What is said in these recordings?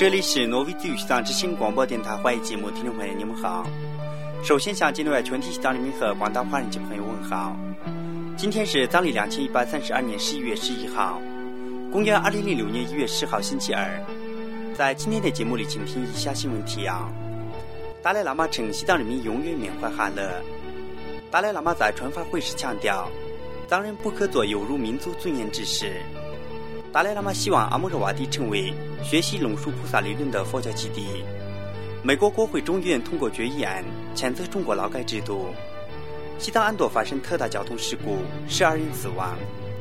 这里是挪威自由西藏之声广播电台华语节目，听众朋友你们好。首先向境内外全体西藏人民和广大华人及朋友问好。今天是藏历2132年11月11号，公元2006年1月10号星期二。在今天的节目里，请听以下新闻提要：达赖喇嘛称西藏人民永远缅怀哈勒。达赖喇嘛在传法会时强调，藏人不可做有辱民族尊严之事。达赖喇嘛希望阿穆热瓦蒂成为学习龙树菩萨理论的佛教基地。美国国会众议院通过决议案，谴责中国劳改制度。西藏安多发生特大交通事故，12人死亡。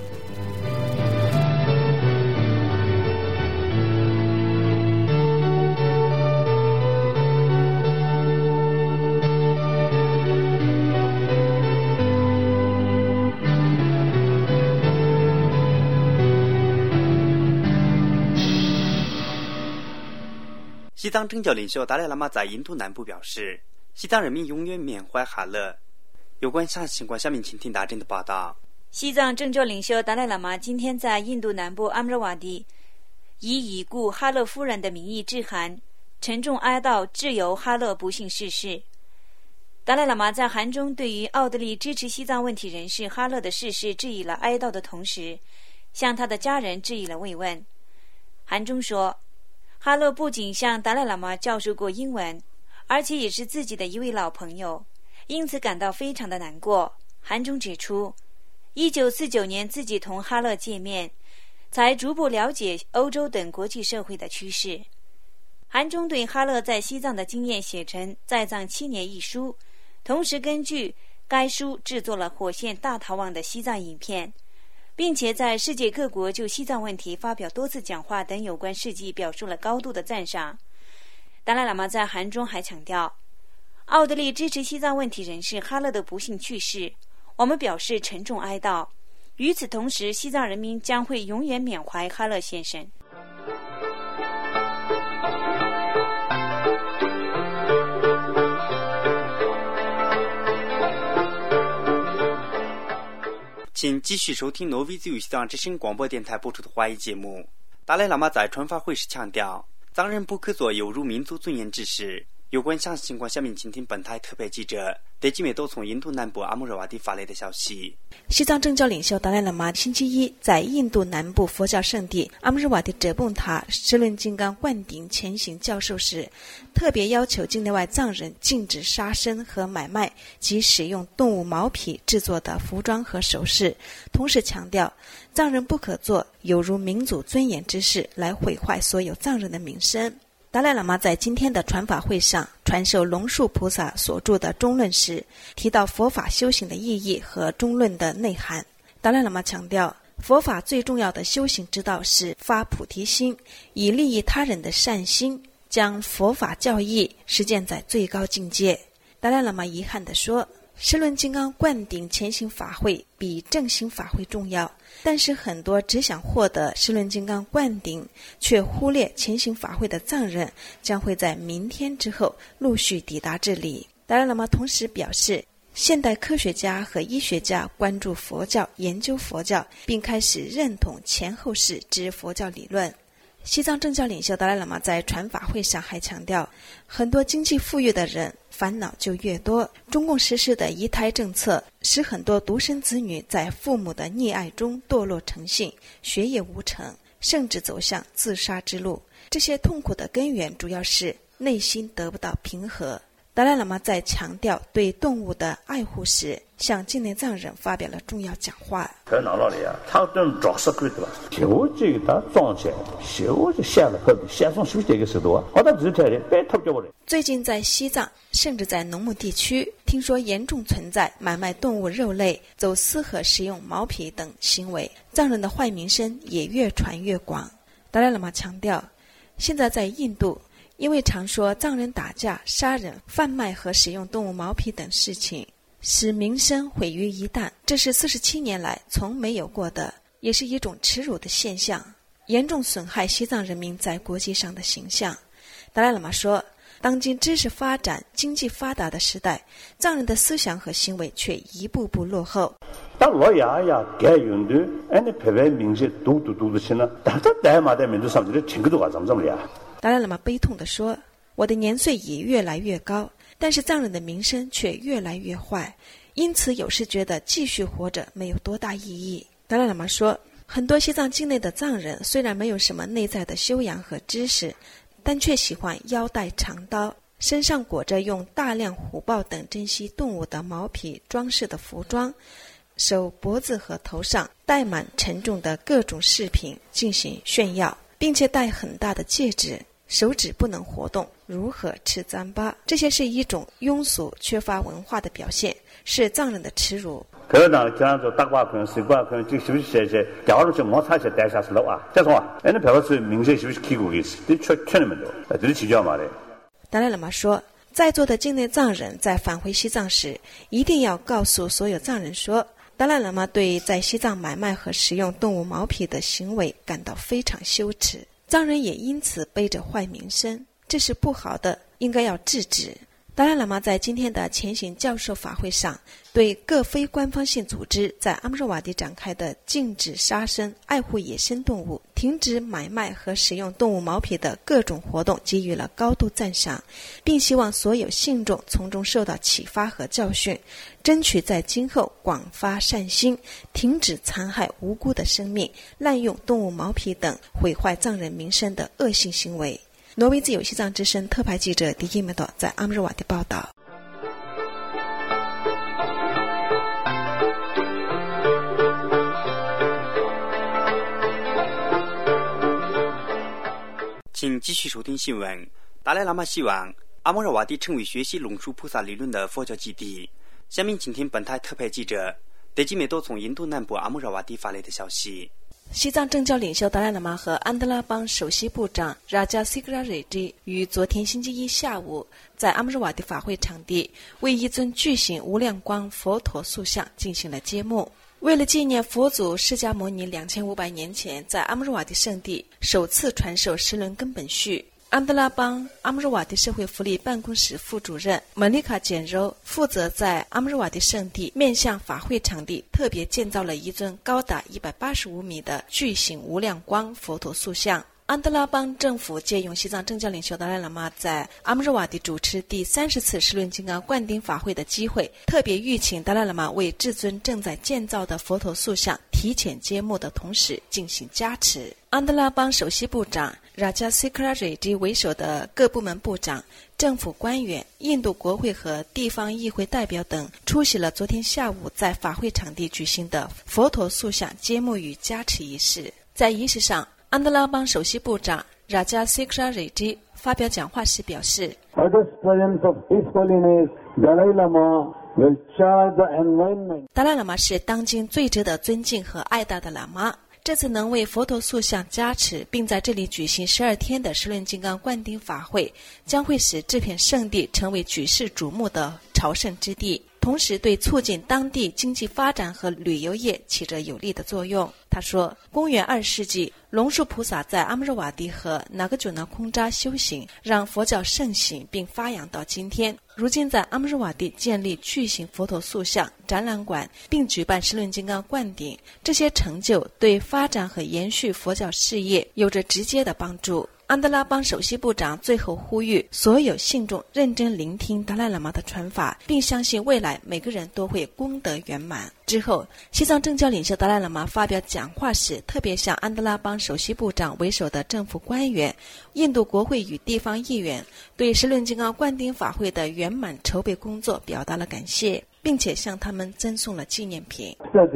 西藏政教领袖达赖喇嘛在印度南部表示，西藏人民永远缅怀哈勒。有关详细情况，下面请听大真的报道。 西藏政教领袖达赖喇嘛今天在印度南部阿姆热瓦蒂以已故哈勒夫人的名义致函，沉重哀悼挚友哈勒不幸逝世。达赖喇嘛在函中对于奥地利支持西藏问题人士哈勒的逝世致以了哀悼的同时，向他的家人致以了慰问。函中说，哈勒不仅向达赖喇嘛教授过英文，而且也是自己的一位老朋友，因此感到非常的难过。函中指出，1949年自己同哈勒见面，才逐步了解欧洲等国际社会的趋势。函中对哈勒在西藏的经验写成《在藏7年》一书，同时根据该书制作了火线大逃亡的西藏影片，并且在世界各国就西藏问题发表多次讲话等有关事迹表述了高度的赞赏。达赖喇嘛在函中还强调，奥地利支持西藏问题人士哈勒的不幸去世，我们表示沉重哀悼。与此同时，西藏人民将会永远缅怀哈勒先生。 请继续收听挪威自由西藏之声广播电台播出的华语节目。达赖喇嘛在传法会时强调，藏人不可做有辱民族尊严之事。有关详细情况，下面请听本台特别记者德基美都从印度南部阿穆热瓦蒂发来的消息。 西藏政教领袖达赖喇嘛星期一在印度南部佛教圣地阿穆热瓦蒂哲蚌塔释伦金刚灌顶前行教授时，特别要求境内外藏人禁止杀生和买卖及使用动物毛皮制作的服装和首饰，同时强调藏人不可做有辱民族尊严之事来毁坏所有藏人的名声。达赖喇嘛在今天的传法会上传授龙树菩萨所著的中论时，提到佛法修行的意义和中论的内涵。达赖喇嘛强调，佛法最重要的修行之道是发菩提心，以利益他人的善心，将佛法教义实践在最高境界。达赖喇嘛遗憾地说，释伦金刚灌顶前行法会比正行法会重要，但是很多只想获得释伦金刚灌顶却忽略前行法会的藏人将会在明天之后陆续抵达这里。达赖喇嘛同时表示，现代科学家和医学家关注佛教，研究佛教，并开始认同前后世之佛教理论。西藏政教领袖达赖喇嘛在传法会上还强调，很多经济富裕的人烦恼就越多，中共实施的一胎政策使很多独生子女在父母的溺爱中堕落成性，学业无成，甚至走向自杀之路。这些痛苦的根源主要是内心得不到平和。达赖喇嘛在强调对动物的爱护时，向境内藏人发表了重要讲话。最近在西藏，甚至在农牧地区，听说严重存在买卖动物肉类、走私和食用毛皮等行为，藏人的坏名声也越传越广。达赖喇嘛强调，现在在印度，因为常说藏人打架、杀人、贩卖和使用动物毛皮等事情，使名声毁于一旦，这是47年来从没有过的，也是一种耻辱的现象，严重损害西藏人民在国际上的形象。达赖喇嘛说，当今知识发展、经济发达的时代，藏人的思想和行为却一步步落后。 当老爷呀，该用的，俺那排外民些读的去呢，但是大马的民族上面的听个多啊，怎么呀？ 达赖喇嘛悲痛地说，我的年岁已越来越高，但是藏人的名声却越来越坏，因此有时觉得继续活着没有多大意义。达赖喇嘛说，很多西藏境内的藏人虽然没有什么内在的修养和知识，但却喜欢腰带长刀，身上裹着用大量虎豹等珍稀动物的毛皮装饰的服装，手脖子和头上戴满沉重的各种饰品进行炫耀，并且戴很大的戒指，手指不能活动，如何吃糌粑？这些是一种庸俗缺乏文化的表现，是藏人的耻辱。 그러나 지난주 딱바큰 시바큰 직시시제 겨울에 못사체 대사스로 와. 그래서 얘는 배워서 민세 시키고 있어. 최는면도. 들이 지죠 말해. 达赖喇嘛说，在座的境内藏人在返回西藏时，一定要告诉所有藏人说，达赖喇嘛对在西藏买卖和食用动物毛皮的行为感到非常羞耻，藏人也因此背着坏名声，这是不好的，应该要制止。达赖喇嘛在今天的前行教授法会上，对各非官方性组织在阿姆热瓦蒂展开的禁止杀生、爱护野生动物、停止买卖和使用动物毛皮的各种活动给予了高度赞赏，并希望所有信众从中受到启发和教训，争取在今后广发善心，停止残害无辜的生命、滥用动物毛皮等毁坏藏人名声的恶性行为。挪威自由西藏之声特派记者迪基梅多在阿姆热瓦蒂报道。 请继续收听新闻。达赖喇嘛希望阿姆热瓦蒂成为学习龙树菩萨理论的佛教基地。下面请听本台特派记者迪基梅多从印度南部阿姆热瓦蒂发来的消息。 西藏政教领袖达赖喇嘛和安德拉邦首席部长拉加西格拉瑞吉于昨天星期一下午在阿姆热瓦蒂法会场地为一尊巨型无量光佛陀塑像进行了揭幕。为了纪念佛祖释迦牟尼2500年前在阿姆热瓦蒂圣地首次传授十轮根本序，安德拉邦阿姆热瓦蒂社会福利办公室副主任莫妮卡简柔负责在阿姆热瓦蒂圣地面向法会场地特别建造了一尊高达185米的巨型无量光佛陀塑像。安德拉邦政府借用西藏政教领袖达赖喇嘛在阿姆热瓦蒂主持第30次十轮金刚灌顶法会的机会，特别预请达赖喇嘛为至尊正在建造的佛陀塑像提前揭幕的同时进行加持。安德拉邦首席部长拉加西克拉瑞吉为首的各部门部长、政府官员、印度国会和地方议会代表等出席了昨天下午在法会场地举行的佛陀塑像揭幕与加持仪式。在仪式上，安德拉邦首席部长拉加西克拉瑞吉发表讲话时表示，达赖喇嘛是当今最值得尊敬和爱戴的喇嘛。这次能为佛陀塑像加持，并在这里举行12天的十轮金刚灌顶法会，将会使这片圣地成为举世瞩目的朝圣之地，同时对促进当地经济发展和旅游业起着有力的作用。他说，公元2世纪，龙树菩萨在阿姆热瓦蒂和那格久纳空扎修行，让佛教盛行并发扬到今天。如今在阿姆热瓦蒂建立巨型佛陀塑像展览馆，并举办十轮金刚灌顶，这些成就对发展和延续佛教事业有着直接的帮助。安德拉邦首席部长最后呼吁所有信众认真聆听达赖喇嘛的传法，并相信未来每个人都会功德圆满。之后，西藏政教领袖达赖喇嘛发表讲话时，特别向安德拉邦首席部长为首的政府官员、印度国会与地方议员对十轮金刚灌顶法会的圆满筹备工作表达了感谢，并且向他们赠送了纪念品。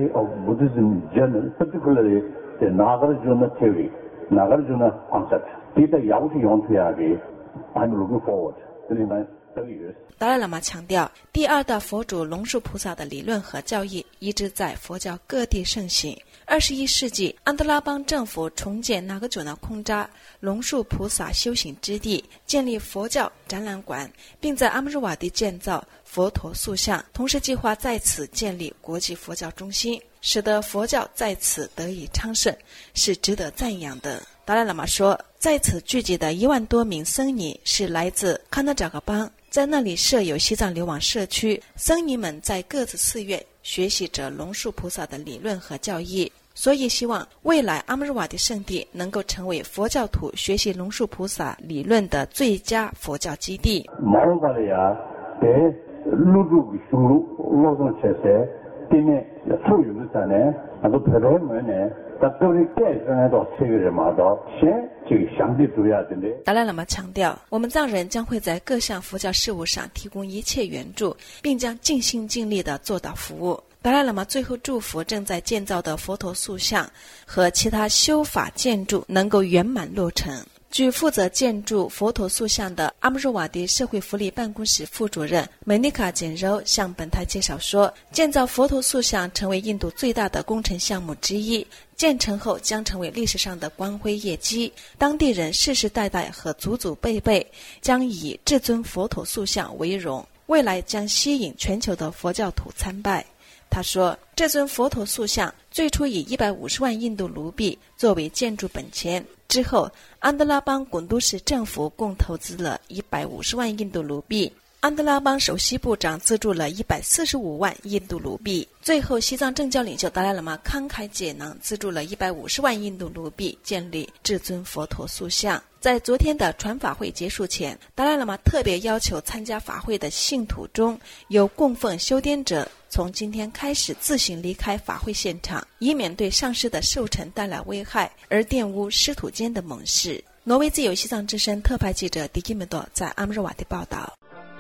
达赖喇嘛强调，第二代佛祖龙树菩萨的理论和教义一直在佛教各地盛行。21世纪，安德拉邦政府重建那格久纳空扎龙树菩萨修行之地，建立佛教展览馆，并在阿姆热瓦蒂建造佛陀塑像，同时计划在此建立国际佛教中心，使得佛教在此得以昌盛，是值得赞扬的。达赖喇嘛说，在此聚集的1万多名僧尼是来自喀纳扎格邦，在那里设有西藏流亡社区，僧尼们在各自寺院学习着龙树菩萨的理论和教义。 所以希望未来阿姆日瓦蒂圣地能够成为佛教徒学习龙树菩萨理论的最佳佛教基地。达赖喇嘛强调，我们藏人将会在各项佛教事务上提供一切援助，并将尽心尽力地做到服务。达赖喇嘛最后祝福正在建造的佛陀塑像和其他修法建筑能够圆满落成。据负责建筑佛陀塑像的阿姆日瓦蒂社会福利办公室副主任梅尼卡简柔向本台介绍说，建造佛陀塑像成为印度最大的工程项目之一，建成后将成为历史上的光辉业绩，当地人世世代代和祖祖辈辈将以至尊佛陀塑像为荣，未来将吸引全球的佛教徒参拜。他说，这尊佛陀塑像最初以150万印度卢币作为建筑本钱，之后安德拉邦贡都市政府共投资了150万印度卢币，安德拉邦首席部长资助了145万印度卢币，最后西藏政教领袖达赖喇嘛慷慨解囊资助了150万印度卢币建立至尊佛陀塑像。在昨天的传法会结束前，达赖喇嘛特别要求参加法会的信徒中有供奉修典者从今天开始自行离开法会现场，以免对上师的寿辰带来危害而玷污师徒间的盟誓。挪威自由西藏之声特派记者迪基门多在阿姆日瓦蒂报道。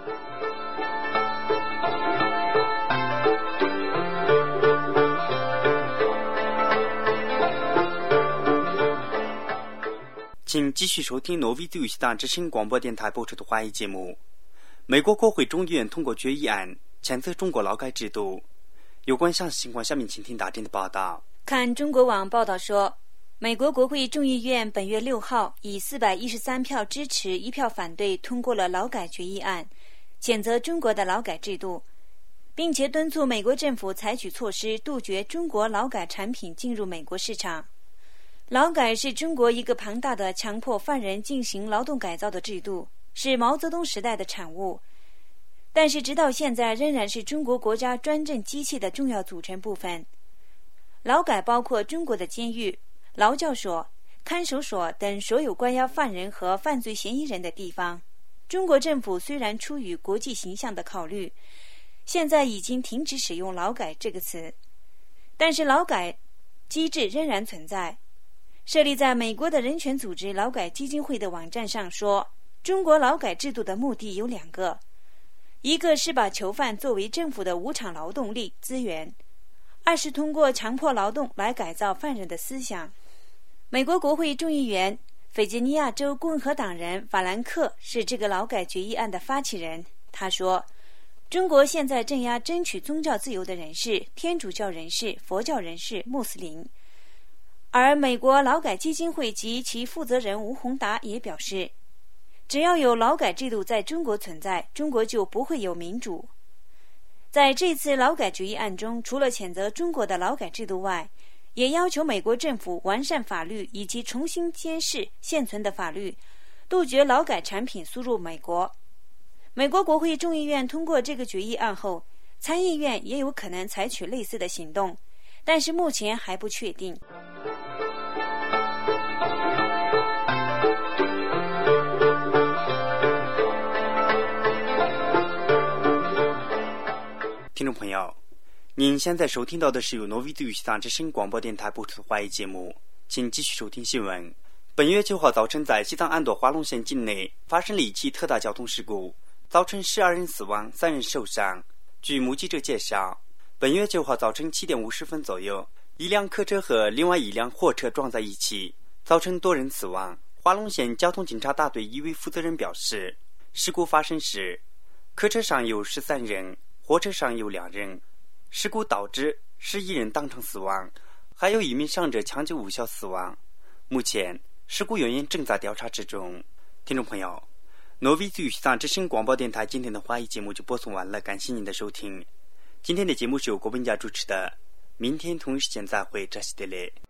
请继续收听挪威自由西藏之声广播电台播出的华语节目。美国国会众议院通过决议案，谴责中国劳改制度。有关详细情况，下面请听大真的报道。 看中国网报道说，美国国会众议院本月6号以413票支持1票反对通过了劳改决议案，谴责中国的劳改制度，并且敦促美国政府采取措施杜绝中国劳改产品进入美国市场。劳改是中国一个庞大的强迫犯人进行劳动改造的制度，是毛泽东时代的产物，但是直到现在仍然是中国国家专政机器的重要组成部分。劳改包括中国的监狱、劳教所、看守所等所有关押犯人和犯罪嫌疑人的地方。中国政府虽然出于国际形象的考虑，现在已经停止使用劳改这个词，但是劳改机制仍然存在。设立在美国的人权组织劳改基金会的网站上说，中国劳改制度的目的有2个，一个是把囚犯作为政府的无偿劳动力资源，二是通过强迫劳动来改造犯人的思想。美国国会众议员弗吉尼亚州共和党人法兰克是这个劳改决议案的发起人。他说，中国现在镇压争取宗教自由的人士，天主教人士、佛教人士、穆斯林。而美国劳改基金会及其负责人吴宏达也表示，只要有劳改制度在中国存在，中国就不会有民主。在这次劳改决议案中，除了谴责中国的劳改制度外，也要求美国政府完善法律以及重新监视现存的法律，杜绝劳改产品输入美国。美国国会众议院通过这个决议案后，参议院也有可能采取类似的行动，但是目前还不确定。 听众朋友，您现在收听到的是由挪威自由西藏之声广播电台播出的华语节目，请继续收听新闻。本月9号早晨，在西藏安朵华龙县境内发生了一起特大交通事故，造成12人死亡，3人受伤。据目击者介绍，本月9号早晨7点50分左右，一辆客车和另外一辆货车撞在一起，造成多人死亡。华龙县交通警察大队一位负责人表示，事故发生时，客车上有13人，货车上有2人。事故导致11人当场死亡，还有1名伤者抢救无效死亡。目前事故原因正在调查之中。听众朋友，挪威自由西藏之声广播电台今天的华语节目就播送完了，感谢您的收听。今天的节目是由郭文佳主持的，明天同一时间再会，扎西德勒。